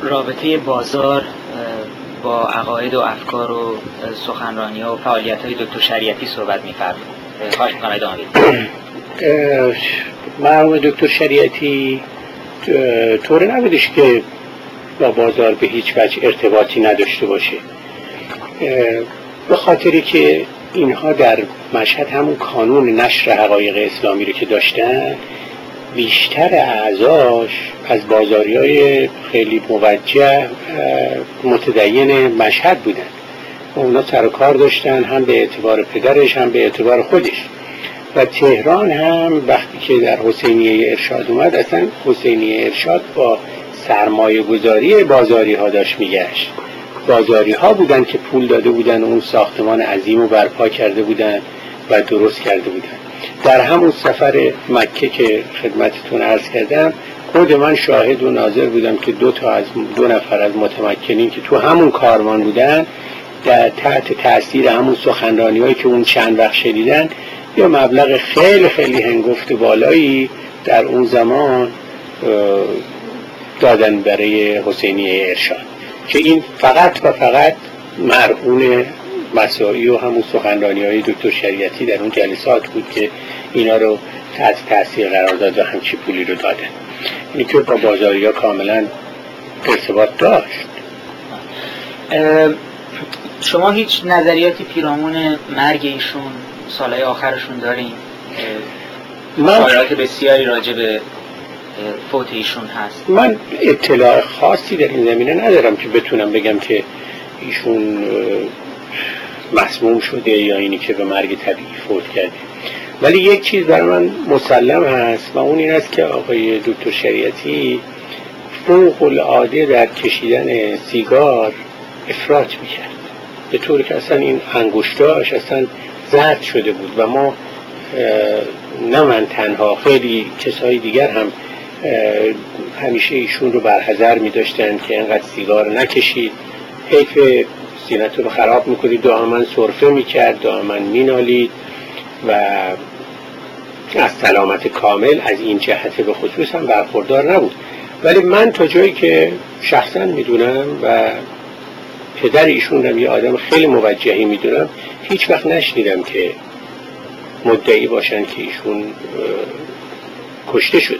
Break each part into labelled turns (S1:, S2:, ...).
S1: رابطه بازار با عقاید و افکار و سخنرانی‌ها و فعالیت‌های دکتر شریعتی صحبت می‌فرمایید. خواهش می‌کنم ادامه بدید.
S2: مرحوم دکتر شریعتی طور نبودش که با بازار به هیچ وجه ارتباطی نداشته باشه، به خاطری که اینها در مشهد همون کانون نشر حقایق اسلامی رو که داشتن، بیشتر اعضاش از بازاریای خیلی موجه متدین مشهد بودن. اونا سر و کار داشتن، هم به اعتبار پدرش هم به اعتبار خودش. و تهران هم وقتی که در حسینیه ارشاد اومد، اصلا حسینیه ارشاد با سرمایه گذاری بازاری ها داشت میگشت. بازاری ها بودن که پول داده بودن، اون ساختمان عظیم رو برپا کرده بودن و درست کرده بودن. در همون سفر مکه که خدمتتون عرض کردم، خود من شاهد و ناظر بودم که دو نفر از متمکنین که تو همون کاروان بودن، در تحت تأثیر همون سخنرانی‌هایی که اون چند وقت شنیدن، یا مبلغ خیلی خیلی هنگفت بالایی در اون زمان دادن برای حسینیه ارشاد، که این فقط و فقط مرهون مساعی و همون سخنرانی‌های دکتر شریعتی در اون جلسات بود که اینا رو تحت تأثیر قرار داد و همچی پولی رو دادن. این که با بازاری‌ها کاملا ارتباط داشت.
S1: شما هیچ نظریاتی پیرامون مرگ ایشون، سالهای آخرشون دارین؟ شایعات بسیاری راجع به فوت ایشون هست.
S2: من اطلاع خاصی در این زمینه ندارم که بتونم بگم که ایشون مسموم شده یا اینی که به مرگ طبیعی فوت کرده. ولی یک چیز برای من مسلم هست و اون این است که آقای دکتر شریعتی فوق العاده در کشیدن سیگار افراط میکرد، به طوری که اصلا این انگشتاش اصلا زرد شده بود و ما نه من تنها، خیلی کسای دیگر هم همیشه ایشون رو برحذر می داشتن که اینقدر سیگار نکشید، حیف سینتون رو خراب میکنید. دائما سرفه میکرد، دائما مینالید و از سلامت کامل از این جهت به خصوص هم برخوردار نبود. ولی من تا جایی که شخصا میدونم و پدر ایشون هم یه آدم خیلی موجهی میدونم، هیچ وقت نشنیدم که مدعی باشن که ایشون کشته شده.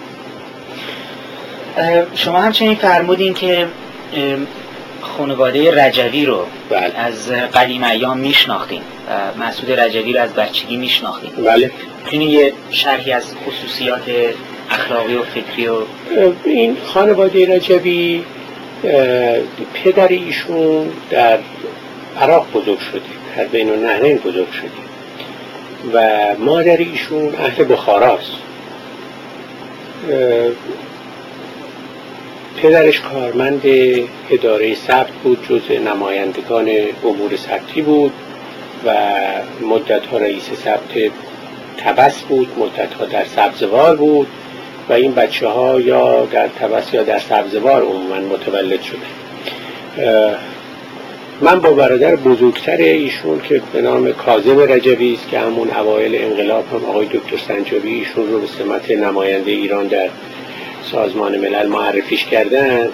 S1: شما همچنین فرمودین که خانواده رجوی رو
S2: بله.
S1: از قدیم ایام میشناختین، مسعود رجوی رو از بچگی میشناختین.
S2: بله.
S1: این یه شرحی از خصوصیات اخلاقی و فکری و
S2: این خانواده رجوی، پدر ایشون در عراق بزرگ شده، در بین النهرین بزرگ شده و مادر ایشون اهل بخاراست. پدرش کارمند اداره ثبت بود، جزء نمایندگان امور ثبتی بود و مدت‌ها رئیس ثبت طبس بود، مدت‌ها در سبزوار بود و این بچه‌ها یا در طبس یا در سبزوار عموماً متولد شده. من با برادر بزرگتر ایشون که به نام کاظم رجوی است که همون اوایل انقلاب هم آقای دکتر سنجابی ایشون رو به سمت نماینده ایران در سازمان ملل معرفیش کردن،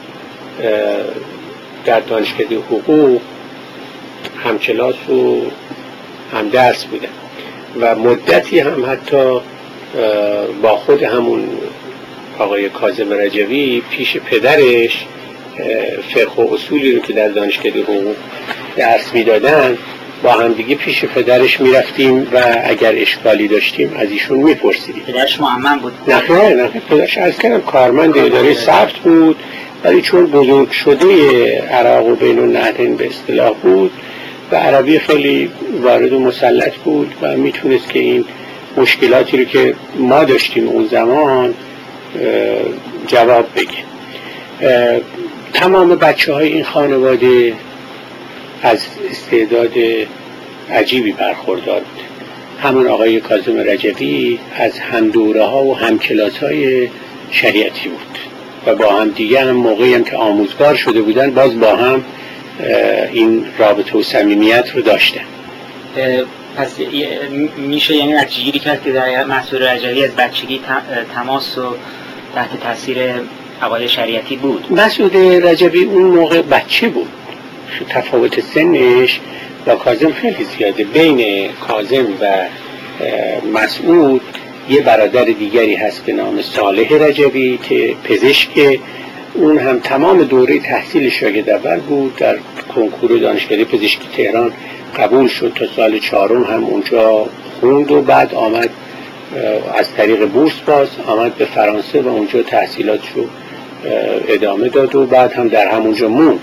S2: در دانشکده حقوق همکلاس و همدرس بودن و مدتی هم حتی با خود همون آقای کاظم رجوی پیش پدرش فقه و اصولی رو که در دانشکده حقوق درس میدادن با هم دیگه پیش پدرش میرفتیم و اگر اشکالی داشتیم از ایشون میپرسیدیم.
S1: پدرش معمم بود؟
S2: نه پدرش از کردم کارمند اداره ثبت بود، ولی چون بزرگ شده عراق و بین النهرین به اصطلاح بود و عربی خیلی وارد و مسلط بود و میتونست که این مشکلاتی رو که ما داشتیم اون زمان جواب بگه. تمام بچه های این خانواده از استعداد عجیبی برخوردار بود. همون آقای کاظم رجوی از هم دوره ها و هم کلاس های شریعتی بود و با هم دیگه هم موقعی هم که آموزگار شده بودن باز با هم این رابطه و صمیمیت رو داشتن.
S1: پس میشه یعنی نتیجه‌گیری کرد که در مسعود رجوی از بچگی تماس و تحت تاثیر عقاید شریعتی بود.
S2: مسعود رجبی اون موقع بچه بود، تفاوت سنش با کاظم خیلی زیاده. بین کاظم و مسعود یه برادر دیگری هست به نام صالح رجبی که پزشک، اون هم تمام دوره تحصیل شاگرد اول بود، در کنکور دانشکده پزشکی تهران قبول شد، تا سال 4 هم اونجا خوند و بعد آمد از طریق بورس باز آمد به فرانسه و اونجا تحصیلاتشو ادامه داد و بعد هم در همونجا موند.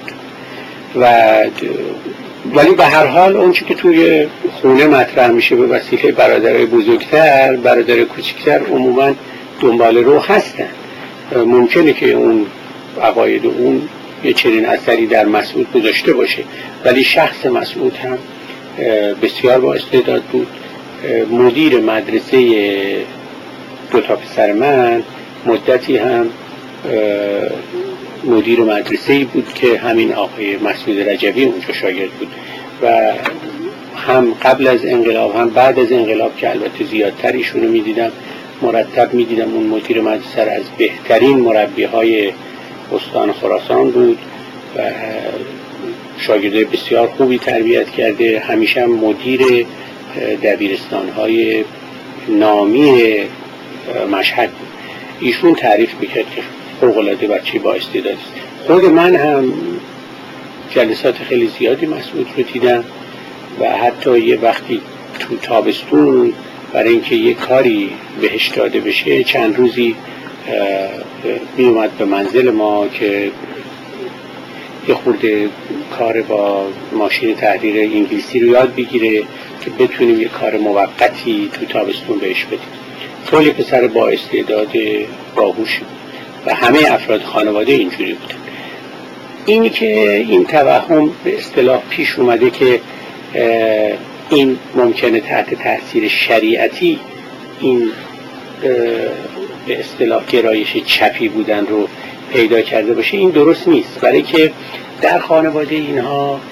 S2: ولی به هر حال اونچه که توی خونه مطرح میشه به وسیله برادرای بزرگتر، برادر کوچکتر عموما دنبال رو هستن. ممکنه که اون عقاید اون یه چنین اثری در مسعود گذاشته باشه، ولی شخص مسعود هم بسیار با استعداد بود. مدیر مدرسه 2 پسر من مدتی هم مدیر مدرسه‌ای بود که همین آقای مسعود رجبی اونجا شاگرد بود و هم قبل از انقلاب هم بعد از انقلاب که البته زیادتر ایشونو میدیدم، مرتب میدیدم. اون مدیر مدرسه از بهترین مربی‌های استان خراسان بود و شاگردای بسیار خوبی تربیت کرده. همیشه هم مدیر دبیرستان‌های نامی مشهد بود. ایشون تعریف میکرد که فوق‌العاده بچه با استعداد است. خود من هم جلسات خیلی زیادی مسعود رو دیدم و حتی یه وقتی تو تابستون برای اینکه یه کاری بهش داده بشه چند روزی می اومد به منزل ما که یه خورده کار با ماشین تحریر انگلیسی رو یاد بگیره که بتونیم یه کار موقتی تو تابستون بهش بدیم. خیلی پسر با استعداد باهوش و همه افراد خانواده اینجوری بودن. اینی که این توهم به اصطلاح پیش اومده که این ممکنه تحت تاثیر شریعتی این به اصطلاح گرایش چپی بودن رو پیدا کرده باشه، این درست نیست. برای که در خانواده اینها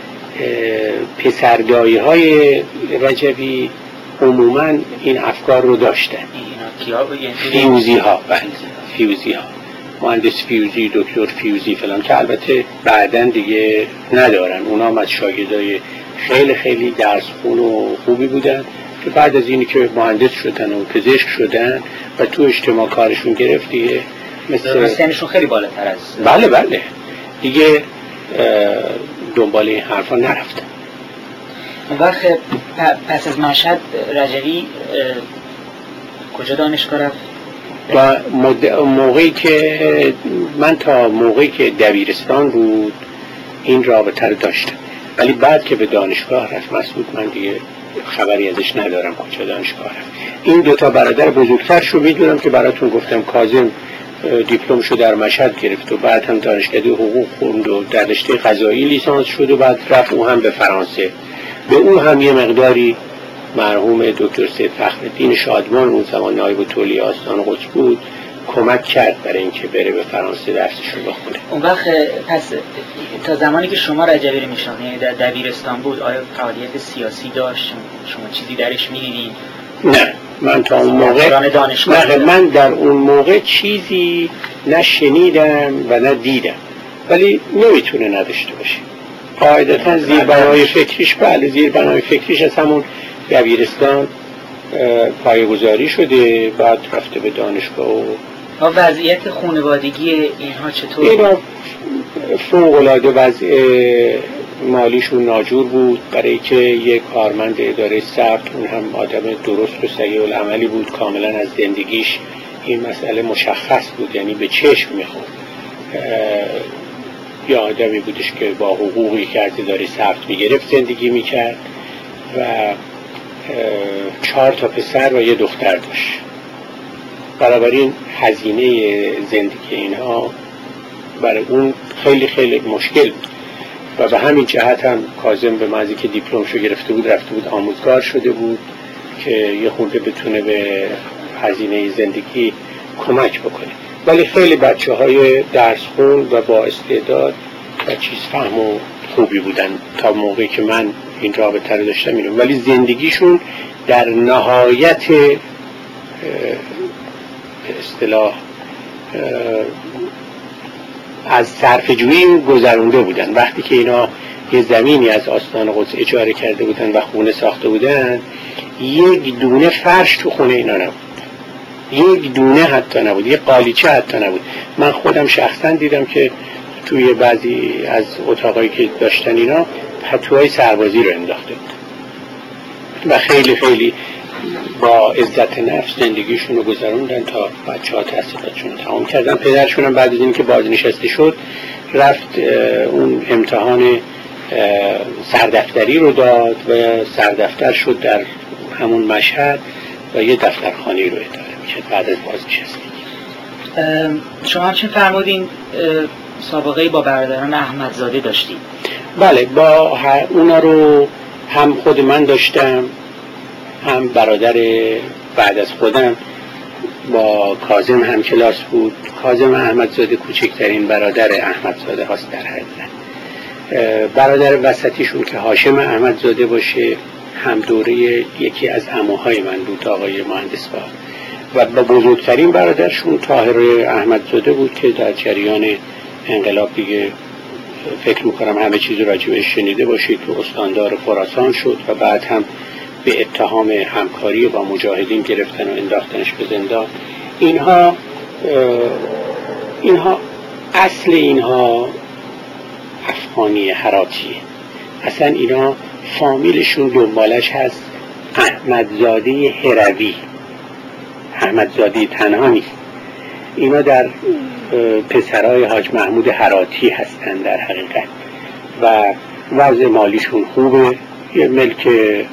S2: پسردایی‌های رجبی عموماً این افکار رو داشتن. فیوزی ها مهندس فیوزی، دکتر فیوزی فلان، که البته بعداً دیگه ندارن. اونا هم از شاگردای خیلی خیلی درس خون و خوبی بودن که بعد از اینی که مهندس شدن و پزشک شدن و تو اجتماع کارشون گرفت دیگه مثل
S1: سنشون خیلی بالاتر از
S2: بله دیگه دنبال این حرفا نرفتن.
S1: وقت پس از مشهد رجبی کجا دانشگاه رفت؟
S2: و موقعی که من تا موقعی که دبیرستان بود این رابطه رو داشتم، ولی بعد که به دانشگاه رفت مسعود من دیگه خبری ازش ندارم کجا دانشگاه رفت. این 2 برادر بزرگترشو میدونم که براتون گفتم، کاظم دیپلمشو در مشهد گرفت و بعد هم دانشکده حقوق خوند و در رشته قضایی لیسانس شد و بعد رفت او هم به فرانسه. به او هم یه مقداری مرحوم دکتر سید فخرالدین شادمان اون زمان نایب تولیه آستان قدس بود کمک کرد برای اینکه بره به فرانسه درسش رو بخونه.
S1: اون وقت پس تا زمانی که شما رجبی رو میشناختید در دبیرستان بود، آیا فعالیت سیاسی داشت؟ شما چیزی درش می‌دیدین؟
S2: نه، من تا اون موقع من در اون موقع چیزی نه شنیدم و نه دیدم، ولی نمیتونه نداشته باشه. قاعدتا زیربنای فکریش از همون دبیرستان پایه‌گذاری شده، بعد رفته به دانشگاه.
S1: و وضعیت خانوادگی اینها چطور؟
S2: اینا فوق‌العاده وضع مالیشون ناجور بود، برای که یک کارمند اداره ثبت، اون هم آدم درست و سریع العملی بود، کاملا از زندگیش این مسئله مشخص بود، یعنی به چشم میخورد. یه آدمی بودش که با حقوقی که از اداره ثبت میگرفت زندگی میکرد و 4 پسر و 1 دختر داشت. بنابراین هزینه زندگی اینها برای اون خیلی خیلی مشکل بود و به همین جهت هم کاظم به محضی که دیپلمشو گرفته بود رفته بود آموزگار شده بود که یه خورده بتونه به هزینه زندگی کمک بکنه. ولی خیلی بچه‌های درس خون و با استعداد و چیز فهم و خوبی بودن تا موقعی که من این رابطه رو داشتم میرم، ولی زندگیشون در نهایت به اصطلاح از صرفه‌جویی گذرونده بودن. وقتی که اینا یه زمینی از آستان قدس اجاره کرده بودن و خونه ساخته بودن، یک دونه فرش تو خونه اینا نبود، یک دونه حتی نبود، یک قالیچه حتی نبود. من خودم شخصا دیدم که توی بعضی از اتاقایی که داشتن اینا پتوهای سربازی رو انداخته بود و خیلی خیلی با عزت نفس زندگیشون رو گذروندن تا بچه‌ها تحصیلاتشون رو تمام کردن. پدرشون هم بعد از اینکه بازنشسته شد رفت اون امتحان سردفتری رو داد و سردفتر شد در همون مشهد و یه دفترخانه رو اداره میکرد بعد از بازنشستگی.
S1: شما همچنین فرمودین سابقه با برادران احمدزاده داشتید؟
S2: بله، با اونا رو هم خود من داشتم، هم برادر بعد از خودم با کاظم هم کلاس بود. کاظم احمدزاده کوچکترین برادر احمدزاده هاست در حقیقت. برادر وسطیشون که هاشم احمدزاده باشه هم دوره یکی از عموهای من بود، آقای مهندس با، و با بزرگترین برادرشون طاهر احمدزاده بود که در جریان انقلاب دیگه فکر میکنم همه چیز راجبش شنیده باشید که استاندار خراسان شد و بعد هم به اتهام همکاری با مجاهدین گرفتن و انداختنش به زندان. اینها اصل اینها افغانی هراتیه. اصلا اینا فامیلشون دنبالش هست احمدزاده هروی، احمدزاده تنها نیست. اینا در پسرای حاج محمود هراتی هستن در حقیقت و وضع مالیشون خوبه. یه ملک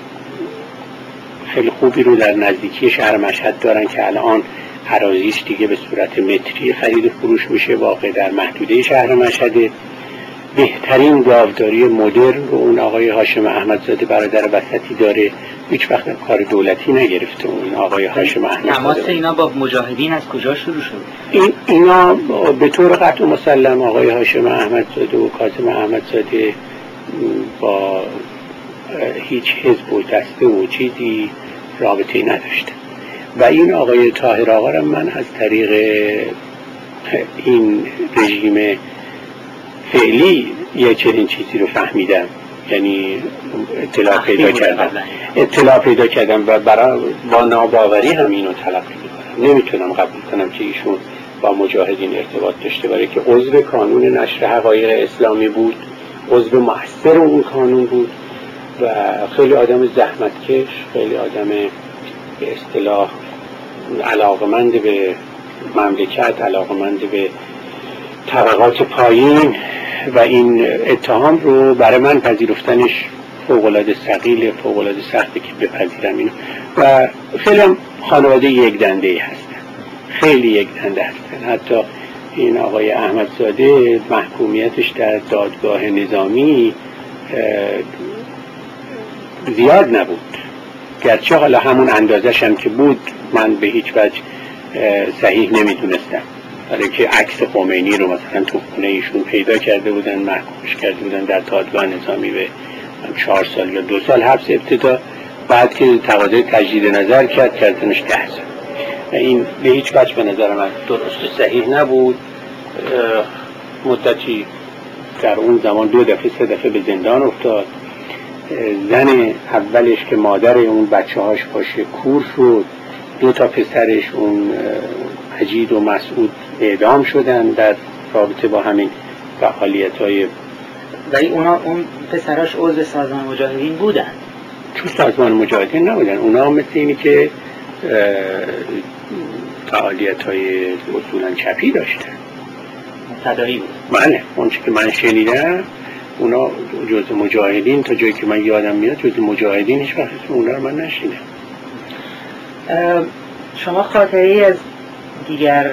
S2: خیلی خوبی رو در نزدیکی شهر مشهد دارن که الان اراضیش دیگه به صورت متری خرید و فروش میشه، واقع در محدوده شهر مشهده. بهترین گاوداری مدرن رو اون آقای هاشم احمدزاده برادر وسطی داره، هیچ وقت کار دولتی نگرفته. اون آقای هاشم احمدزاده
S1: تماس اینا با مجاهدین از کجا شروع شد؟
S2: اینا به طور قطع و مسلم آقای هاشم احمدزاده و کاظم احمدزاده با هیچ حزب و دسته و چیزی رابطه نداشته و این آقای طاهر آقا را من از طریق این رژیم فعلی یه چنین چیزی رو فهمیدم، یعنی اطلاع پیدا کردم و با ناباوری هم اینو تلقی میکنم. نمیتونم قبول کنم که ایشون با مجاهدین ارتباط داشته، برای که عضو کانون نشر حقایق اسلامی بود، عضو مؤثر اون کانون بود و خیلی آدم زحمتکش، خیلی آدم به اصطلاح علاقمند به مملکت، علاقمند به طبقات پایین و این اتهام رو برای من پذیرفتنش فوق‌العاده ثقیل، فوق‌العاده سخته که بپذیرم اینو و خیلی هم خانواده یک دنده هستن، خیلی یک دنده هستن. حتی این آقای احمدزاده محکومیتش در دادگاه نظامی زیاد نبود، گرچه حالا همون اندازش هم که بود من به هیچ وجه صحیح نمیدونستم، برای که عکس خمینی رو مثلا تو خونه ایشون پیدا کرده بودن، محکومش کرده بودن در دادگاه نظامی به 4 سال یا 2 سال حبس ابتدا، بعد که تقاضای تجدید نظر کردنش 10 سال. این به هیچ وجه به نظر من درست و صحیح نبود. مدتی در اون زمان 2 دفعه 3 دفعه به زندان افتاد. زن اولش که مادر اون بچه‌هاش باشه کور شد، 2 تا پسرش اون مجید و مسعود اعدام شدن در رابطه با همین فعالیت‌های.
S1: ولی اون پسراش عضو سازمان مجاهدین بودن؟
S2: تو سازمان مجاهدین نبودن، اونا مثل اینی که فعالیت‌های اصولاً چپی داشتن،
S1: مبتدایی بود.
S2: بله، اون چیزی که من شنیدم اونا جزء مجاهدین، تا جایی که من یادم میاد جزء مجاهدین هیچ وقت اونا رو من نشنیدم.
S1: شما خاطره‌ای از دیگر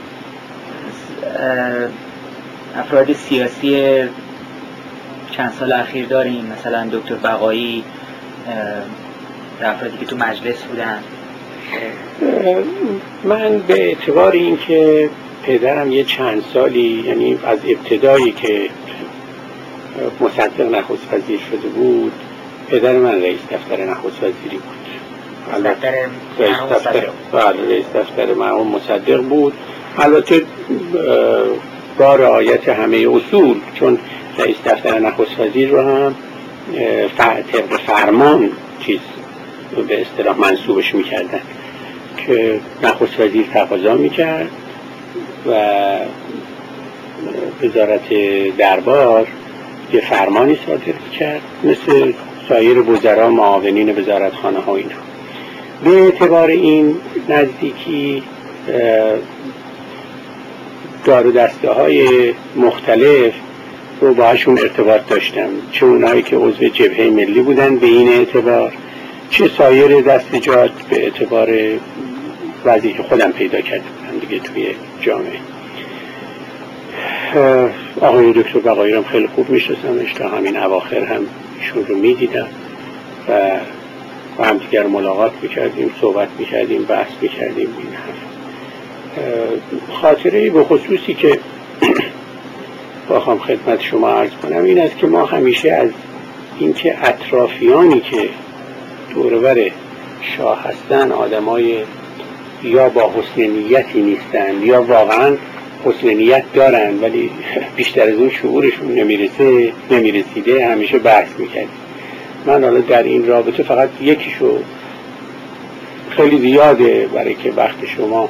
S1: افراد سیاسی چند سال اخیر داریم؟ مثلا دکتر بقایی، افرادی که تو مجلس بودن؟
S2: من به اعتبار اینکه پدرم یه چند سالی، یعنی از ابتدایی که مصدق نخست وزیر شده بود، پدر من رئیس دفتر نخست وزیری بود. رئیس دفتر مرحوم مصدق بود. البته با رعایت همه اصول، چون رئیس دفتر نخست وزیر رو هم طبق فرمان به اصطلاح منصوبش میکردن که نخست وزیر تقاضا میکرد و وزارت دربار یه فرمانی صادر کرد مثل سایر وزرا معاونین وزارتخانه ها اینا. به اعتبار این نزدیکی دار و دسته های مختلف رو باهاشون ارتباط داشتم، چه اونایی که عضو جبهه ملی بودن به این اعتبار، چه سایر دستجات به اعتبار وضعی که خودم پیدا کرده بودم دیگه توی جامعه. آقای دکتر بقایی رو خیلی خوب میشناسمش، تا همین اواخر هم ایشون رو میدیدم و با هم دیگر ملاقات میکردیم، صحبت میکردیم، بحث میکردیم. این خاطره به خصوصی که بخوام خدمت شما عرض کنم این است که ما همیشه از اینکه اطرافیانی که دوربر شاه هستن آدمای یا با حسن نیتی نیستن یا واقعا حسن نیت دارن ولی بیشتر از اون شعورشون نمیرسیده همیشه بحث میکرد. من حالا در این رابطه فقط یکیشو خیلی زیاده برای که وقت شما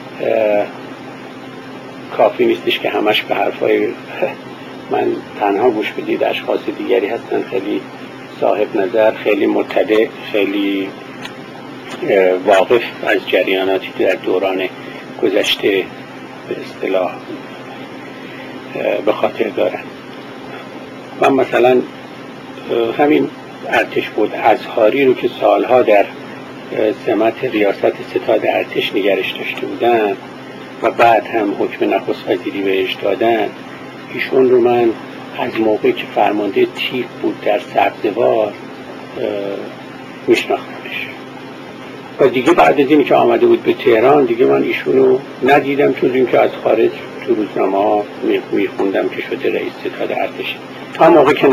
S2: کافی نیستش که همش به حرفای من تنها گوش بدید. اشخاص دیگری هستن خیلی صاحب نظر، خیلی مطلع، خیلی واقف از جریاناتی که در دوران گذشته به اصطلاح به خاطر دارن. من مثلا همین ارتش بود اظهاری رو که سالها در سمت ریاست ستاد ارتش نگرش داشته بودن و بعد هم حکم نخست وزیری بهش دادن، ایشون رو من از موقعی که فرمانده تیپ بود در سبزوار میشناختمش و دیگه بعد از این که آمده بود به تهران دیگه من ایشونو ندیدم، چون این که از خارج تو روزنامه ها میخوندم که شده رئیس ستاد ارتش. تا موقعی که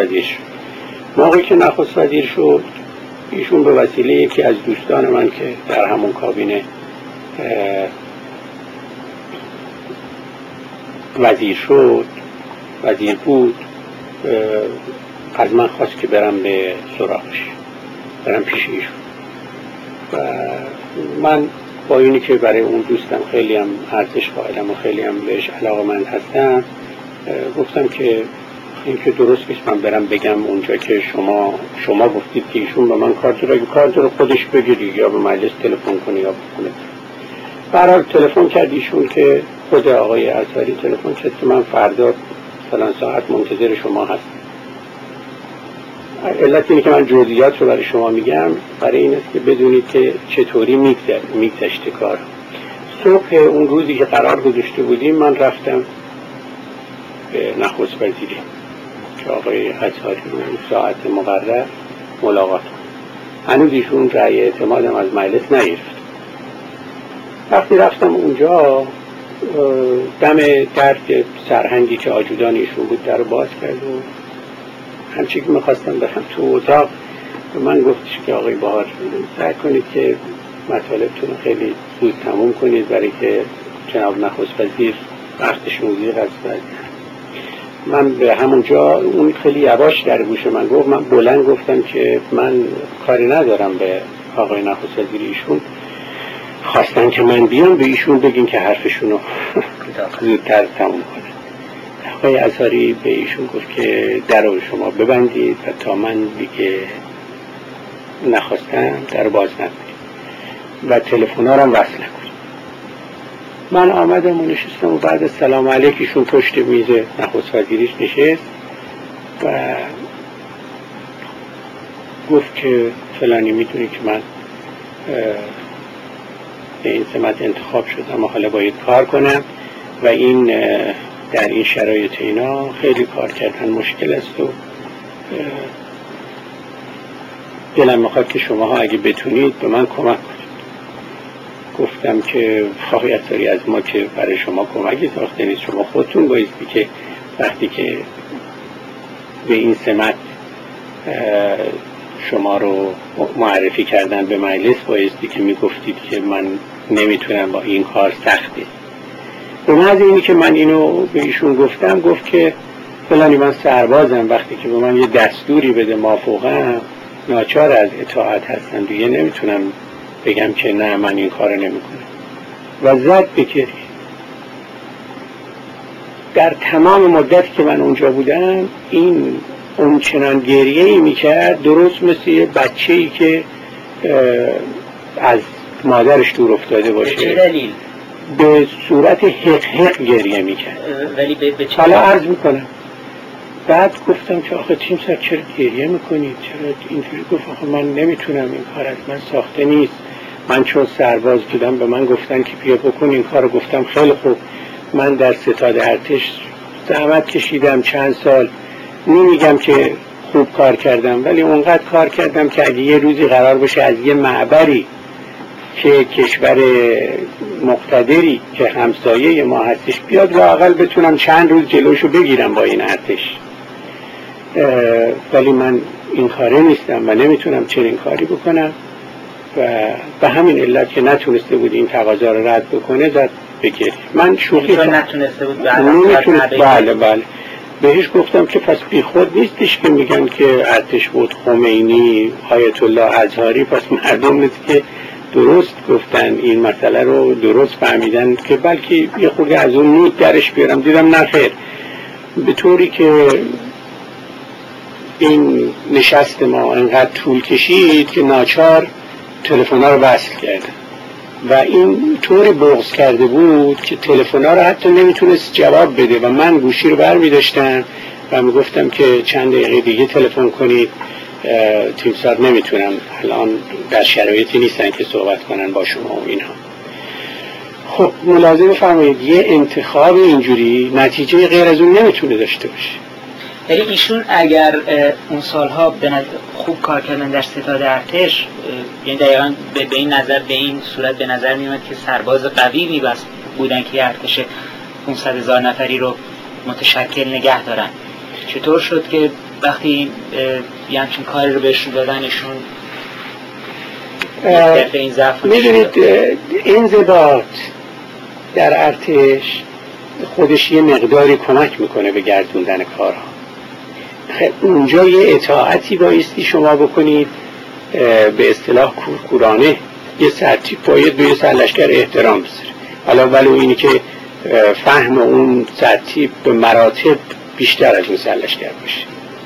S2: نخست وزیر شد ایشون به وسیله یکی از دوستان من که در همون کابینه وزیر بود از من خواست که برم به سراغش، برم پیش ایشون و من با اینی که برای اون دوستم خیلی هم ارزش قائلم و خیلی هم بهش علاقه‌مند هستم گفتم که این که درست نیست من برم بگم اونجا که شما گفتید که ایشون به من کارت رو خودش بگیری یا به مجلس تلفن کنی یا بکنه. برای تلفن کرد ایشون که خود آقای اظهری تلفن کرد که من فردا فلان ساعت منتظر شما هستم. علت اینه که من جزئیات رو برای شما میگم برای این است که بدونید که چطوری میگذشته کار. صبح اون روزی که قرار گذاشته بودیم من رفتم به نخست وزیری که آقای اظهری رو ساعت مقرر ملاقات کنم. هنوز ایشون رأی اعتمادم از مجلس نگرفت. وقتی رفتم اونجا دم در سرهنگی که آجودان ایشون بود در رو باز کرد و همچی که میخواستم برم تو اتاق من گفتش که آقای بهار سعی کنید که مطالبتون رو خیلی زود تموم کنید برای که جناب نخست وزیر وقتشون زیر است. من به همونجا اون خیلی یواش در گوش من گفت، من بلند گفتم که من کاری ندارم به آقای نخست وزیر، ایشون خواستن که من بیام به ایشون بگین که حرفشون رو زودتر تموم کنه. آقای اظهری به ایشون گفت که در رو شما ببندید و تا من دیگه نخواستم در باز نکنید و تلفن‌ها رو هم وصل نکنید. من آمدم و نشستم و بعد سلام علیکیشون پشت میز نخست وزیریش نشست و گفت که فلانی میدونی که من به این سمت انتخاب شدم و حالا باید کار کنم و این در این شرایط اینا خیلی کار کردن مشکل است و دلم میخواد که شماها اگه بتونید به من کمک کنید. گفتم که آقای اظهری از ما که برای شما کمکی ساخته نیست، شما خودتون بایستی که وقتی که به این سمت شما رو معرفی کردن به مجلس بایستی که میگفتید که من نمیتونم با این کار سخته به محض اینی که من اینو به ایشون گفتم، گفت که فلانی من سربازم، وقتی که به من یه دستوری بده مافوقم ناچار از اطاعت هستم دیگه، نمیتونم بگم که نه من این کارو نمیکنم. و زد به گریه. در تمام مدتی که من اونجا بودم این اون چنان گریه‌ای میکرد درست مثل یه بچه‌ای که از مادرش دور افتاده باشه.
S1: به چه دلیل؟
S2: به صورت حق گریه میکرد.
S1: ولی به چه
S2: حالا عرض میکنم. بعد گفتم که آخه تیم سر چرا گریه میکنید؟ چرا اینجوری؟ گفت آخه من نمیتونم، این کار از من ساخته نیست، من چون سرباز بودم به من گفتن که بیا بکن این کارو. گفتم خیلی خوب، من در ستاد ارتش زحمت کشیدم چند سال، نمیگم که خوب کار کردم ولی اونقدر کار کردم که اگه یه روزی قرار باشه از یه معبری که کشور مقتدری که همسایه ما هستش بیاد لااقل بتونم چند روز جلوشو بگیرم با این ارتش، ولی من این کاره نیستم و نمیتونم چنین کاری بکنم. و به همین علت که نتونسته بود این تقاضا رو رد بکنه زد بگیر. من شوخی
S1: نتونسته بود
S2: بله بهش گفتم که پس بی خود نیستش که میگن که ارتش بود خمینی آیت الله ازهری، پس مردم نیست که درست گفتن این مسئله رو درست فهمیدن که بلکه یه خورده از اون نود درش بیارم. دیدم نخیر، به طوری که این نشست ما انقدر طول کشید که ناچار تلفن‌ها رو وصل کردم و این طور بغض کرده بود که تلفن‌ها رو حتی نمیتونست جواب بده و من گوشی رو بر می‌داشتم و میگفتم که چند دقیقه دیگه تلفن کنید، تیمسار نمیتونم الان در شرایطی نیستن که صحبت کنن با شما و اینها. خب ملاحظه بفرمایید یه انتخاب اینجوری نتیجه غیر از اون نمیتونه داشته باشه.
S1: یعنی ایشون اگر اون سالها خوب کار کردن در ستاد ارتش، یعنی دقیقا به این نظر به این صورت به نظر میاد که سرباز قوی بودن که ارتش 500,000 نفری رو متشکل نگه دارن. چطور شد که وقتی یه همچین کاری رو بهشون دادن ایشون این ضعف؟
S2: میدونید انضباط در ارتش خودش یه مقداری کمک میکنه به گردوندن کارها. اونجا یه اطاعتی بایستی شما بکنید، به اصطلاح کورکورانه یه سرتیپ باید به یه سرلشکر احترام بذاره. حالا ولو اینی که فهم اون سرتیپ به مراتب بیشتر از اون سرلشکر باشه.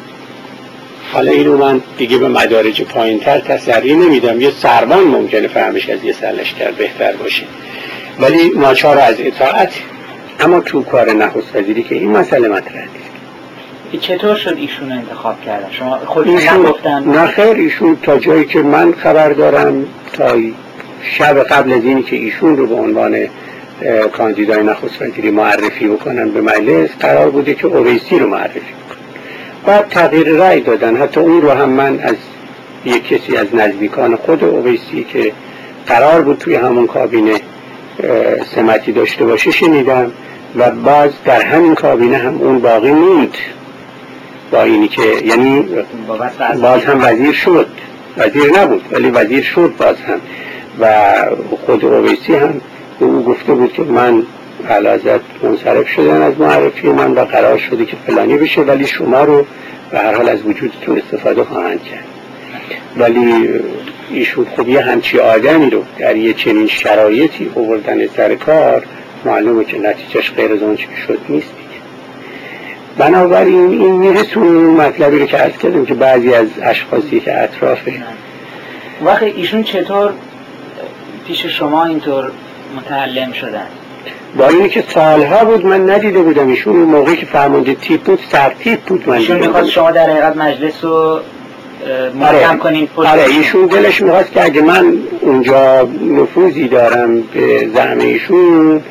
S2: حالا اینو من دیگه به مدارج پایین‌تر تسری نمیدم، یه سربان ممکنه فهمش از یه سرلشکر بهتر باشه ولی ناچار از اطاعت. اما تو کار نخست وزیری که این مسئله مطرح نیست.
S1: چطور شد ایشون انتخاب کردن؟ شما خودتون گفتن؟
S2: نه خیر، ایشون تا جایی که من خبر دارم تا شب قبل از اینی که ایشون رو به عنوان کاندیدای نخست وزیری معرفی بکنن به مجلس قرار بوده که اویسی رو معرفی بکنن. بعد تغییر رأی دادن. حتی اون رو هم من از یک کسی از نزدیکان خود اویسی که قرار بود توی همون کابینه سمتی داشته باشه شنیدم و باز در همین کابینه هم اون باقی موند، با اینی که یعنی باز هم وزیر شد، وزیر نبود ولی وزیر شد باز هم. و خود اویسی هم به او گفته بود که من علازت منصرف شدن از معرفی من و قرار شده که فلانی بشه ولی شما رو به هر حال از وجودتون استفاده خواهند کرد. ولی ایشون خب یه همچی آدمی رو در یه چنین شرایطی آوردن سر کار، معلومه که نتیجهش غیر از اون چی شد نیست دیگه. بنابراین این میرسون مطلبی رو که عرض کردم که بعضی از اشخاصی که اطرافه.
S1: وقتی ایشون چطور پیش شما اینطور متعلم شدن؟
S2: با اینی که سالها بود من ندیده بودم ایشون. اون موقعی که فرمانده تیپ بود سرتیپ بود. من
S1: ایشون میخواست شما در حقیقت مجلس رو محکم کنین؟
S2: آره ایشون دلش میخواست که اگه من اونجا نفوذی دارم به زعم ایشون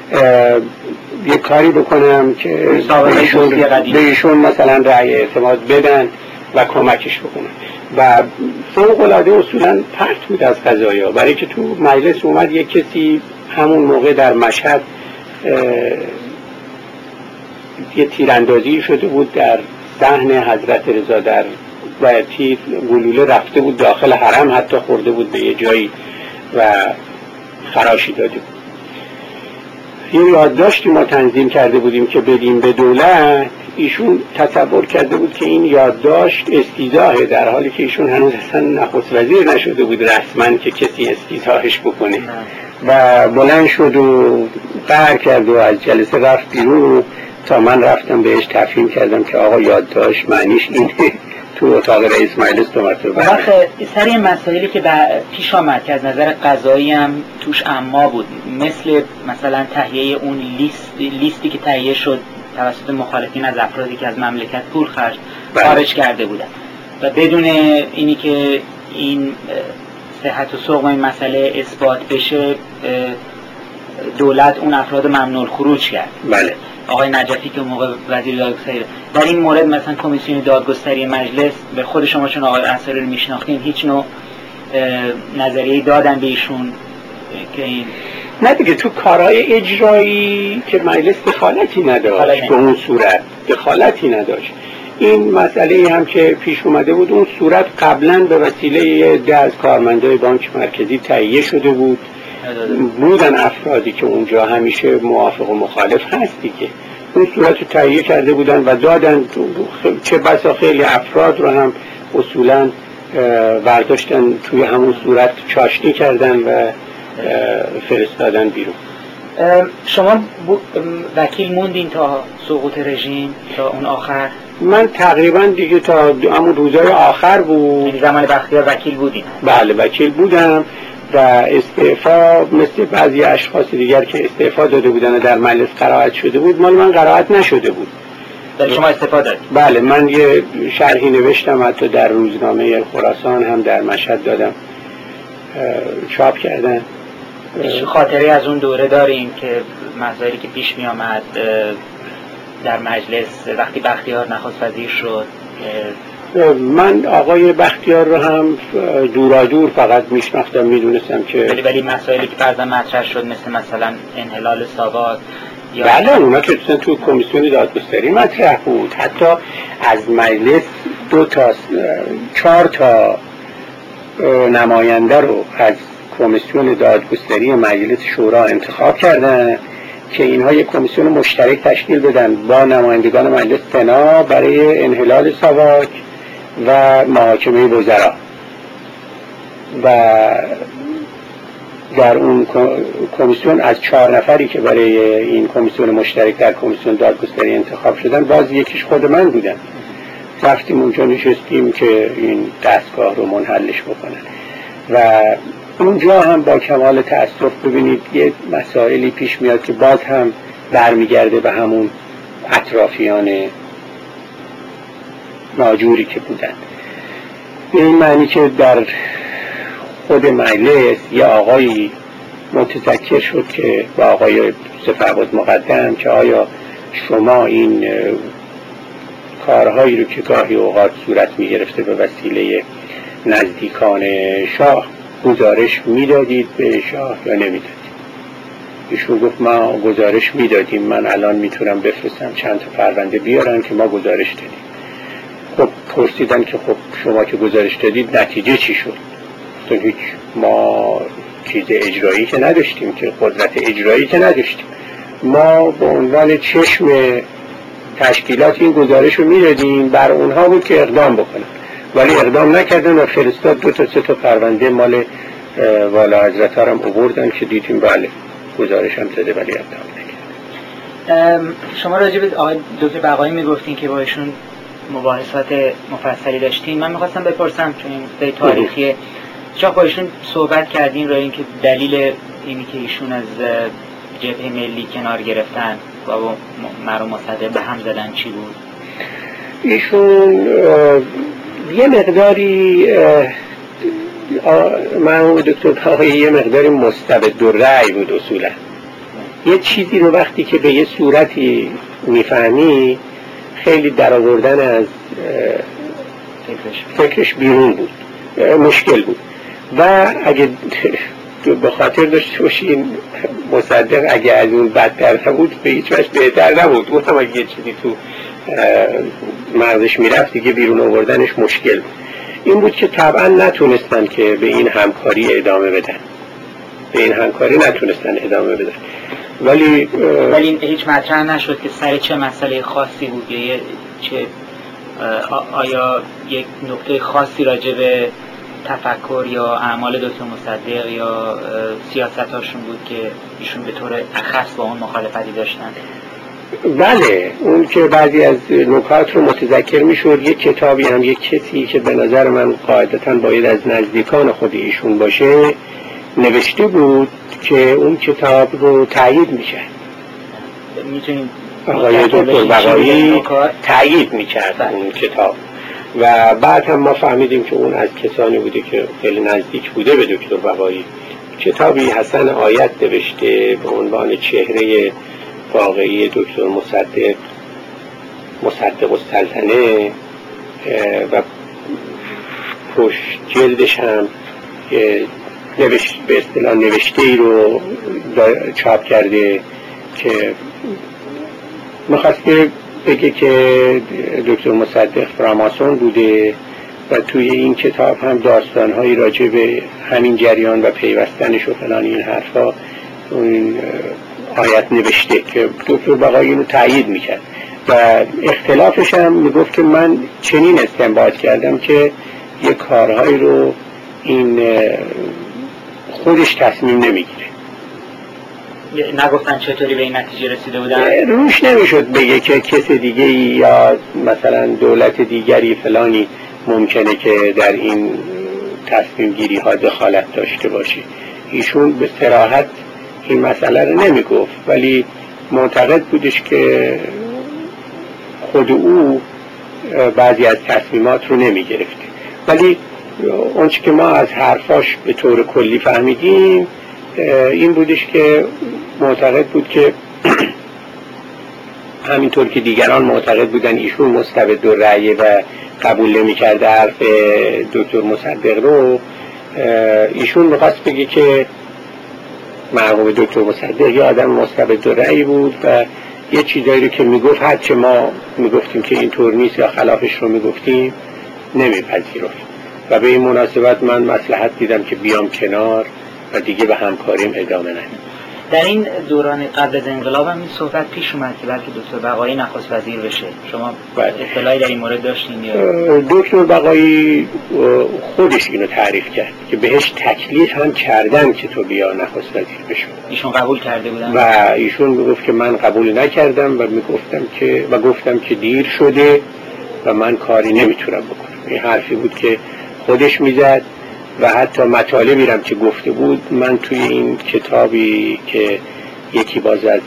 S2: یه کاری بکنم که به ایشون مثلا رأی اعتماد بدن و کمکش بکنن. و فوق العاده اصولا پرت بود از قضایا، برای که تو مجلس اومد یک کسی همون موقع در مشهد یه تیراندازی شده بود در صحن حضرت رضا در و تیر گلوله رفته بود داخل حرم، حتی خورده بود به یه جایی و خراشی داده بود. یه یادداشتی ما تنظیم کرده بودیم که بدیم به دولت. ایشون تصور کرده بود که این یادداشت استیضاحه، در حالی که ایشون هنوز اصلا نخست وزیر نشده بود رسما که کسی استیضاحش بکنه و بلند شد و قهر کرد و از جلسه رفت بیرون تا من رفتم بهش تفهیم کردم که آقا یادداشت معنیش اینه. تو اتاق رئیس مجلس دو مرتبه
S1: سر این مسائلی که پیش آمد که از نظر قضایی هم توش اما بود، مثلا تهیه اون لیستی که تهیه شد توسط مخالفین از افرادی که از مملکت پول خارج کرده بودن و بدون اینی که این صحت و سقم این مسئله اثبات بشه دولت اون افراد ممنوع الخروج کرد.
S2: بله.
S1: آقای نجفی که موقع وزیر دادگستری در این مورد مثلا کمیسیون دادگستری مجلس به خود شما چون آقای انصاری رو میشناختین هیچ نوع نظریه دادن به ایشون که این
S2: نه دیگه تو کارهای اجرایی که مجلس دخالتی نداشت به اون صورت دخالتی نداشت. این مسئله هم که پیش اومده بود اون صورت قبلا به وسیله ده از کارمندای بانک مرکزی تهیه شده بود. بودن افرادی که اونجا همیشه موافق و مخالف هست دیگه، اون صورت رو تهیه کرده بودن و دادن. چه بسا خیلی افراد رو هم اصولا برداشتن توی همون صورت چاشنی کردن و فرستادن بیرون.
S1: شما وکیل موندین تا سقوط رژیم، تا اون آخر؟
S2: من تقریبا دیگه تا همون روزهای آخر بود.
S1: یعنی زمان بختیار وکیل بودین؟
S2: بله وکیل بودم و استعفا مثل بعضی اشخاص دیگر که استعفا داده بودن و در مجلس قرائت شده بود مال من قرائت نشده بود.
S1: شما استعفا دادید؟
S2: بله من یه شرحی نوشتم، حتی در روزنامه خراسان هم در مشهد دادم، چاپ کردن.
S1: خاطره از اون دوره داریم که مسائلی که پیش می آمد در مجلس وقتی بختیار نخست وزیر شد؟
S2: من آقای بختیار رو هم دورادور فقط میشناختم، میدونستم که
S1: ولی مسائلی که بعضا مطرح شد مثلا انحلال ساواک
S2: بله اونا که تو کمیسیون دادگستری مطرح بود. حتی از مجلس 4 تا نماینده رو از کمیسیون دادگستری مجلس شورا انتخاب کردن که اینها یک کمیسیون مشترک تشکیل بدن با نمایندگان مجلس سنا برای انحلال ساواک و محاکمه وزرا. و در اون کمیسیون از 4 نفری که برای این کمیسیون مشترک در کمیسیون دادگستری انتخاب شدن باز یکیش خود من بودم. رفتیم اونجا نشستیم که این دستگاه رو منحلش بکنن و اونجا هم با کمال تأسف ببینید یه مسائلی پیش میاد که باز هم برمیگرده به همون اطرافیان ناجوری که بودن. این معنی که در خود مجلس یه آقایی متذکر شد که با آقای صفع‌آباد مقدم که آیا شما این کارهایی رو که گاهی اوقات صورت میگرفته به وسیله نزدیکان شاه گزارش میدادید به شاه یا نمیدادید؟ ایشون گفت ما گزارش میدادیم، من الان میتونم بفرستم چند تا پرونده بیارن که ما گزارش دادیم. خب پرسیدن که خب شما که گزارش دادید نتیجه چی شد؟ گفتن هیچ، ما چیز اجرایی که نداشتیم، که قدرت اجرایی که نداشتیم، ما به عنوان چشم تشکیلات این گزارش رو میدادیم، بر اونها بود که اقدام بکنن، ولی اقدام نکردن و فرستاد 2 تا 3 تا پرونده مال والا حضرت ها هم آوردن که دیدیم بله گزارش هم داده ولی اقدام نکردن.
S1: شما راجع به آقای دکتر بقایی میگفتین که با ایشون مباحثات مفصلی داشتین. من میخواستم بپرسم چون این تاریخیه، چرا با ایشون صحبت کردین روی اینکه دلیل اینی که ایشون از جبهه ملی کنار گرفتن و مرحوم مصدق به هم زدن چی بود؟
S2: ایشون یه مقداری مرحوم دکتر بقایی یه مقداری مستبد الرأی بود اصولا. یه چیزی رو وقتی که به یه صورتی میفهمی خیلی درآوردن از فکرش بیرون بود، مشکل بود. و اگه به خاطر داشته باشین مصدق اگه از اون بدتر نبود به هیچ وجه بهتر نبود. گفتم اگه یه چیزی تو مغزش میرفت دیگه بیرون آوردنش مشکل بود. این بود که طبعا نتونستن که به این همکاری ادامه بدن، ولی
S1: هیچ مطرح نشد که سر چه مسئله خاصی بود یا چه آیا یک نکته خاصی راجع به تفکر یا اعمال دکتر مصدق یا سیاستاشون بود که ایشون به طور اخص با اون مخالفتی داشتن؟
S2: بله، اون که بعضی از نکات رو متذکر میشد. یک کتابی هم یک کسی که به نظر من قاعدتاً باید از نزدیکان خود ایشون باشه نوشته بود که اون کتاب رو تایید میکرد.
S1: میتونیم
S2: آقای دکتر بقایی تایید میکرد اون کتاب و بعد هم ما فهمیدیم که اون از کسانی بوده که خیلی نزدیک بوده به دکتر بقایی. کتابی حسن آیت نوشته به عنوان چهره واقعی دکتر مصدق السلطنه و پشت جلدش هم به اصطلاح نوشته ای رو چاپ کرده که میخواسته بگه که دکتر مصدق فراماسون بوده و توی این کتاب هم داستانهایی راجع به همین جریان و پیوستنش و فلان این حرفا اون آیت نوشته که دکتر بقایی اینو تایید میکرد و اختلافش هم میگفت که من چنین استنباط کردم که یک کارهایی رو این خودش تصمیم نمیگیره.
S1: نگفتن چطوری به این نتیجه رسیده بودن؟
S2: روش نمیشد بگه که کس دیگه یا مثلا دولت دیگری فلانی ممکنه که در این تصمیم گیری ها دخالت داشته باشه. ایشون به صراحت این مسئله رو نمیگفت ولی معتقد بودش که خود او بعضی از تصمیمات رو نمیگرفته. ولی اونچه که ما از حرفاش به طور کلی فهمیدیم این بودش که معتقد بود که همینطور که دیگران معتقد بودن ایشون مستبد الرأی و قبول نمی کرده حرف دکتر مصدق رو، ایشون میخواست بگه که مرحوم دکتر مصدق یه آدم مستبد الرأی بود و یه چیزایی رو که میگفت هرچه ما میگفتیم که اینطور نیست یا خلافش رو میگفتیم نمیپذیرفت و به این مناسبت من مصلحت دیدم که بیام کنار و دیگه به همکاریم ادامه ندیم.
S1: در این دوران قبل از انقلاب هم این صحبت پیش اومد که بلکه دکتر بقایی نخست وزیر بشه. شما اطلاعی در این مورد داشتین یا؟
S2: دکتر بقایی خودش اینو تعریف کرد که بهش تکلیف هم کردن که تو بیا نخست وزیر بشو.
S1: ایشون قبول کرده بودن؟
S2: و ایشون میگفت که من قبول نکردم و گفتم که دیر شده و من کاری نمیتونم بکنم. این حرفی بود که خودش میزد و حتی مطالبی رم که گفته بود من توی این کتابی که یکی باز از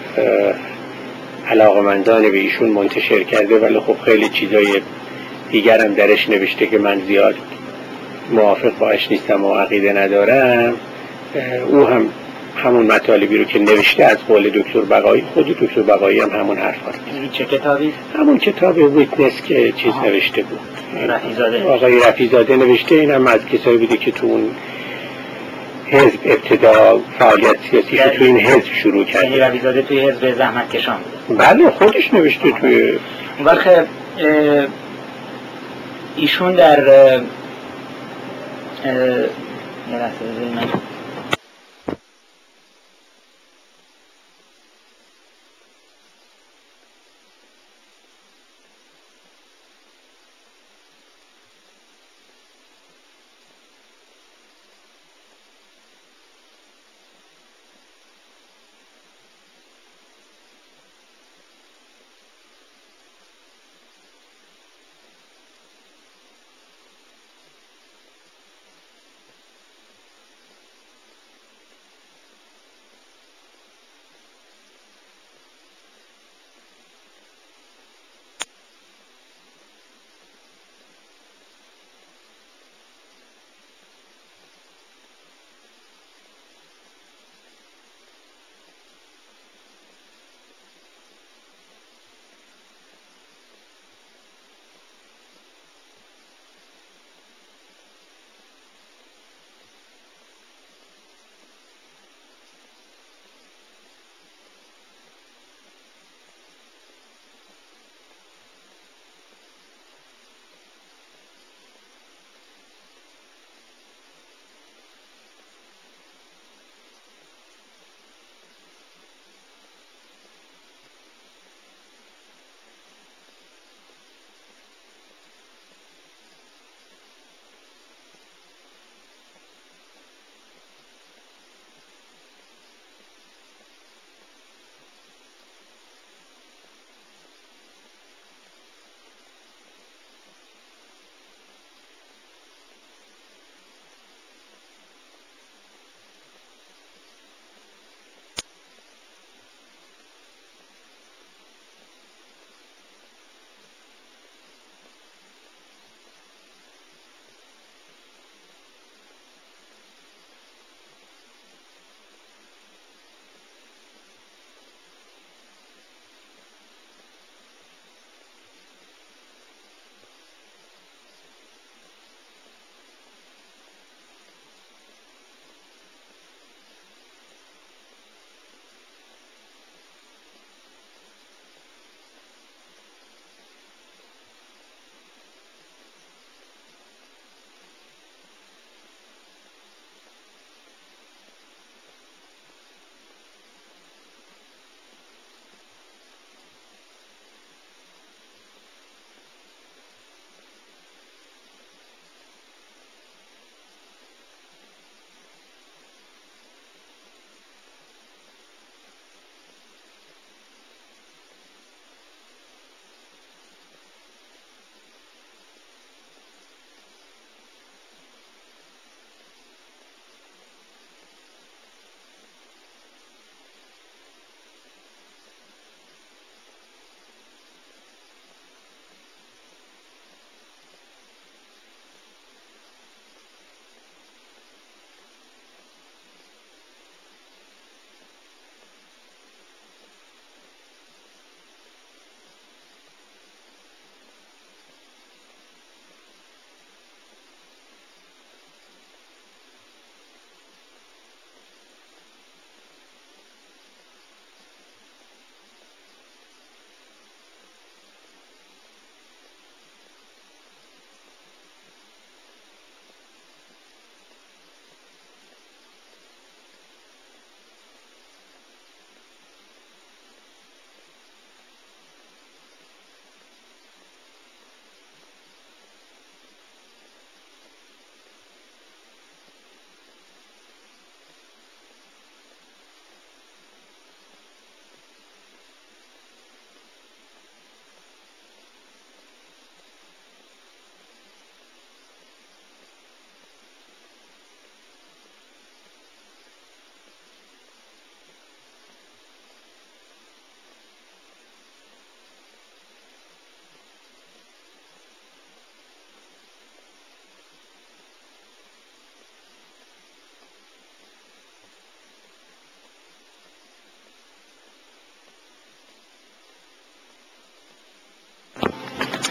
S2: علاقمندان به ایشون منتشر کرده ولی خب خیلی چیزای دیگرم درش نوشته که من زیاد موافق باش نیستم و عقیده ندارم، او هم همون مطالبی رو که نوشته از قول دکتر بقایی، خود دکتر بقایی هم همون حرف هست.
S1: چه کتابی؟
S2: همون کتاب ویتنس که چیز نوشته بود،
S1: رفیزاده.
S2: آقای رفیزاده نوشته. این هم از کسایی بوده که تو اون حزب ابتدا فعالیت سیاسی تو این حزب شروع کرده.
S1: یعنی رفیزاده توی حزب زحمت کشان بود؟
S2: بله خودش نوشته توی
S1: وقت ایشون در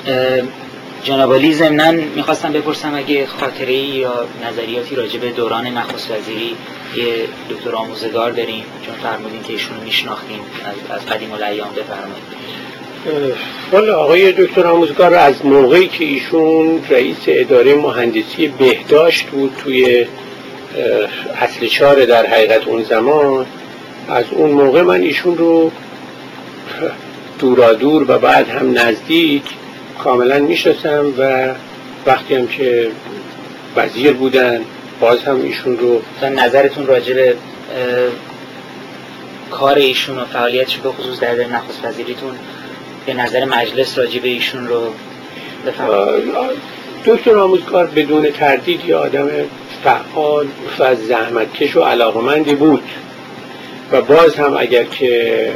S1: جناب عالی ضمناً میخواستم بپرسم اگه خاطره‌ای یا نظریاتی راجع به دوران نخست وزیری یه دکتر آموزگار داریم، چون فرمودین که ایشون میشناختیم از قدیم الایام. بفرمایید.
S2: والا آقای دکتر آموزگار از موقعی که ایشون رئیس اداره مهندسی بهداشت بود توی اصل 4 در حقیقت اون زمان، از اون موقع من ایشون رو دورادور و بعد هم نزدیک کاملا میشناسم و وقتی هم که وزیر بودن باز هم ایشون رو.
S1: نظرتون راجع به کار ایشون و فعالیتش به خصوص در نخست وزیریتون، به نظر مجلس راجع به ایشون رو بفرمایید.
S2: دکتر آموزگار بدون تردید یه آدم فعال و زحمتکش و علاقمندی بود و باز هم اگر که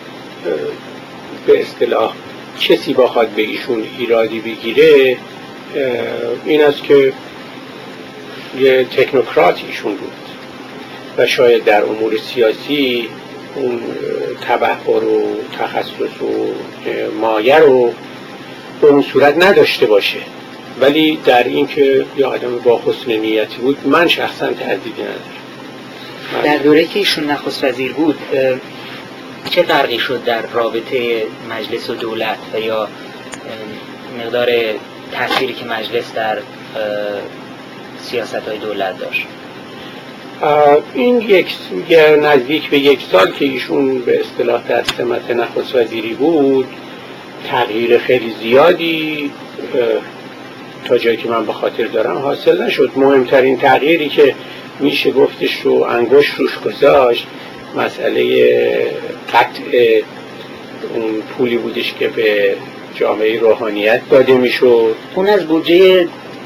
S2: به اصطلاح کسی بخواد به ایشون ایرادی بگیره این است که یه تکنوکرات ایشون بود و شاید در امور سیاسی اون تبحر و تخصص و مایه رو به اون صورت نداشته باشه، ولی در این که یه آدم با حسن نیتی بود من شخصا تردیدی ندارم.
S1: در دوره که ایشون نخست وزیر بود چه فرقی شد در رابطه مجلس و دولت و یا مقدار تأثیری که مجلس در سیاست‌های دولت داشت؟
S2: این نزدیک به 1 سال که ایشون به اصطلاح در سمت نخست وزیری بود تغییر خیلی زیادی تا جایی که من به خاطر دارم حاصل نشد. مهمترین تغییری که میشه گفتش رو انگشت روش گذاشت مسئله قطع اون پولی بودش که به جامعه روحانیت داده میشد.
S1: اون از بودجه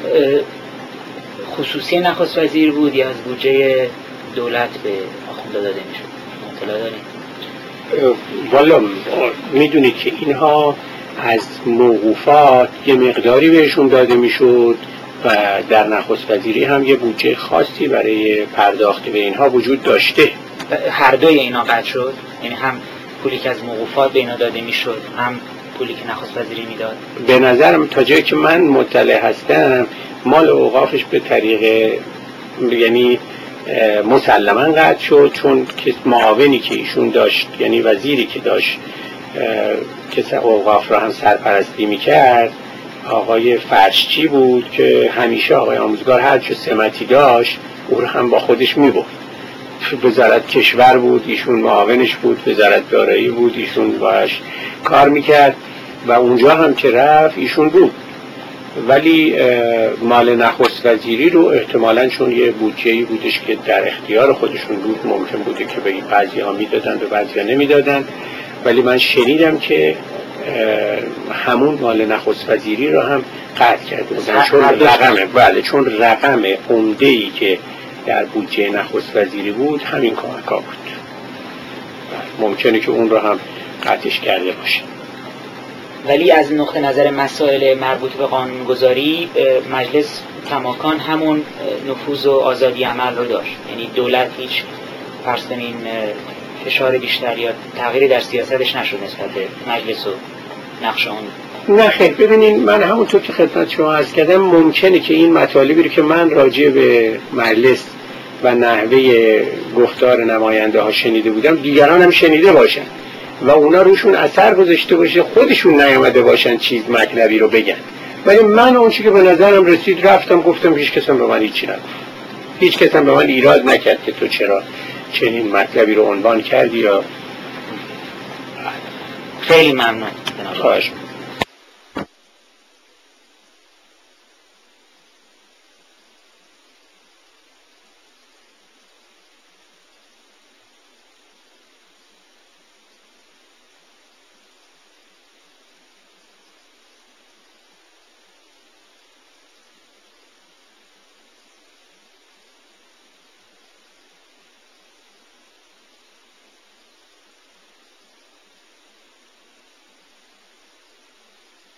S1: خصوصی نخست وزیر بود یا از بودجه دولت به آخونده داده میشد؟ اطلاع داریم؟
S2: والا میدونید که اینها از موقوفات یه مقداری بهشون داده میشد و در نخست وزیری هم یه بودجه خاصی برای پرداخت به اینها وجود داشته.
S1: هر دوی اینا قطع شد؟ یعنی هم پولی که از موقوفات به اینا داده میشد هم پولی که نخست وزیری میداد؟
S2: به نظرم تا جایی که من مطلع هستم مال اوقافش به طریق یعنی مسلما قطع شد، چون که معاونی که ایشون داشت یعنی وزیری که داشت که اوقاف را هم سرپرستی میکرد آقای فرشچی بود که همیشه آقای آموزگار هر چه سمتی داشت او رو هم با خودش میبرد. وزارت کشور بود ایشون معاونش بود، وزارت دارایی بود ایشون باش کار میکرد و اونجا هم که رفت ایشون بود. ولی مال نخست وزیری رو احتمالاً چون یه بودجه‌ای بودش که در اختیار خودشون بود ممکن بوده که به بعضی‌ها میدادن به بعضی‌ها نمیدادن، ولی من شنیدم که همون مال نخست وزیری رو هم قطع کرده بودن چون رقم عمده‌ای که در بودجه نخست وزیری بود همین کمک‌ها بود. ممکنه که اون رو هم قطعش کرده باشه.
S1: ولی از نقطه نظر مسائل مربوط به قانونگذاری مجلس کماکان همون نفوذ و آزادی عمل رو داشت، یعنی دولت هیچ فرض کنین فشار بیشتر یا تغییری در سیاستش نشد نسبت به مجلس و نقش اون.
S2: نه خیر، ببینین من همونطور که خدمت شما عرض کردم ممکنه که این مطالبی رو که من راجع به مجلس و نحوه گفتار نماینده ها شنیده بودم دیگران هم شنیده باشن و اونا روشون اثر گذاشته باشه، خودشون نیامده باشن چیز مطلبی رو بگن، ولی من اون چیزی که به نظرم رسید رفتم گفتم، هیچ کس هم به من هیچی نگفت، هیچ کس هم به من ایراد نکرد که تو چرا چنین مطلبی رو عنوان کردی. یا
S1: خیلی ممنون.
S2: خواهش